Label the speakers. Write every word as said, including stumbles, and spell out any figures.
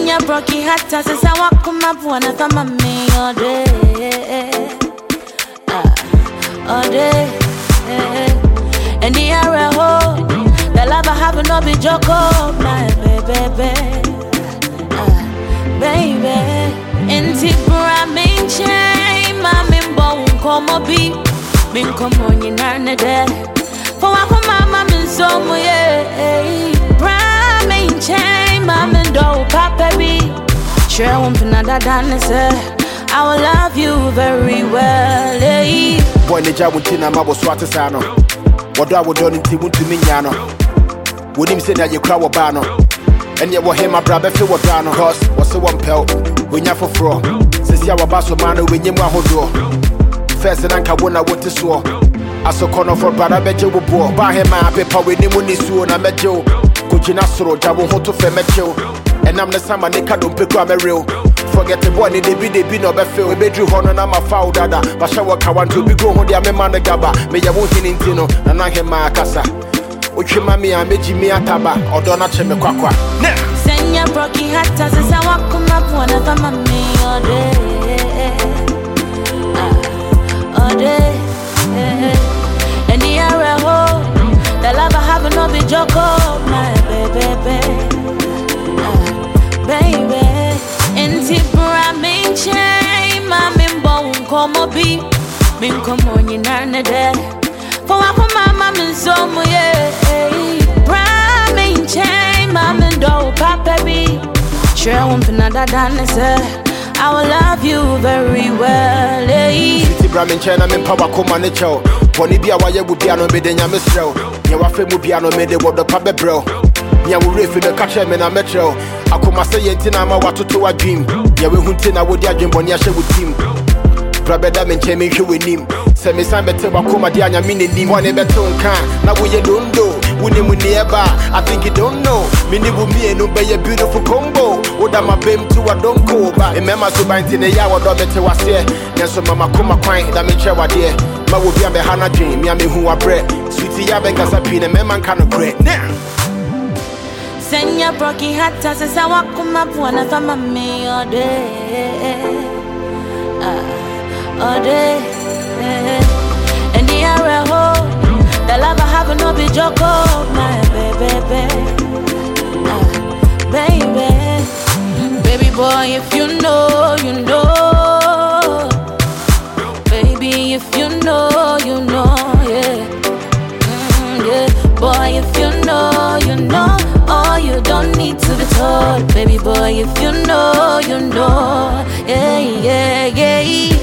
Speaker 1: Senya broki hata sasa wakuma buona kama me all day, uh, all day. And the area hold the love I have no be joke, my baby, uh, baby. Inti bra min chain, ma min bon komo bi, min komo ni nane de. For wakuma mama min so mo ye, bra min chain, ma min do papa bi. Sure won't nada done say, I will love you very well. Eh.
Speaker 2: Boy ne jabu tina mabo swate sano. What I would do in Timu to Mignano. Would him say that you crowd bano? And yet, what him, my brother, feel what done, cause what's the one pelt? When you're for fraud, since you have a basso man, when you want to do. First, and I won't want to swore. I saw corner for brother, bet you will pour. Buy him my paper with him when he's soon. I met you. Could you not throw Jabu Hoto Femetio? And I'm the summer, they can't pick up a real. Forget the boy, they be they be no better. We bedroom honor, I'm a foul dada. But shower want to be grown, they are man the gaba. May you won't in Tino, and I hear my casa. Uchi mami, I made me a taba, or don't not me quaqua.
Speaker 1: Senya broki hata sasa wakuma buona kama me all day, uh, all day. And the area hold the love I have no be joke, my baby, uh, baby. Inti bra min chain, ma min bon komo bi, min komo ni nane de. For wakuma mama min so mo ye, bra min chain, ma min do papa bi. Sure won't nada done say, I will love you very well. Eh.
Speaker 2: Inti bra min chain, I min power koma ne chow. Poni bia wa ye bu bia no me de nya mesrel. Ye wa fe mu bia no me de wodo pa bebro. Nya wo refi the catch me na metro. Akoma say yentina ma watoto wa dream. Ya we huntina wo dia dwemboni ahye wo team. Brabeda men cheme hwe wenim. Se me san bete wakoma dia nya mini nim. One beto nka na wo ye dondo. Woni mu nearby. I think you don't know. Me ni bu me no be a beautiful combo. Oda ma bem to a donko ba. E mema so ba ntine ya wo do bete wase. Nso mama koma kwan da me che wade. Ma wo bia be hana dream. Me hu wa bre. Sweetie ya ben kasa pine mema nka no kre.
Speaker 1: Senya broki hata sasa wakuma buona kama me all day, uh, all day. And the area hold the love I have no be joke, my baby, uh, baby. Baby boy, if you know, you know. Baby, if you know, you know, yeah, mm, yeah. Boy, if you know, you know. Oh, you don't need to be told, baby boy. If you know, you know. Yeah, yeah, yeah.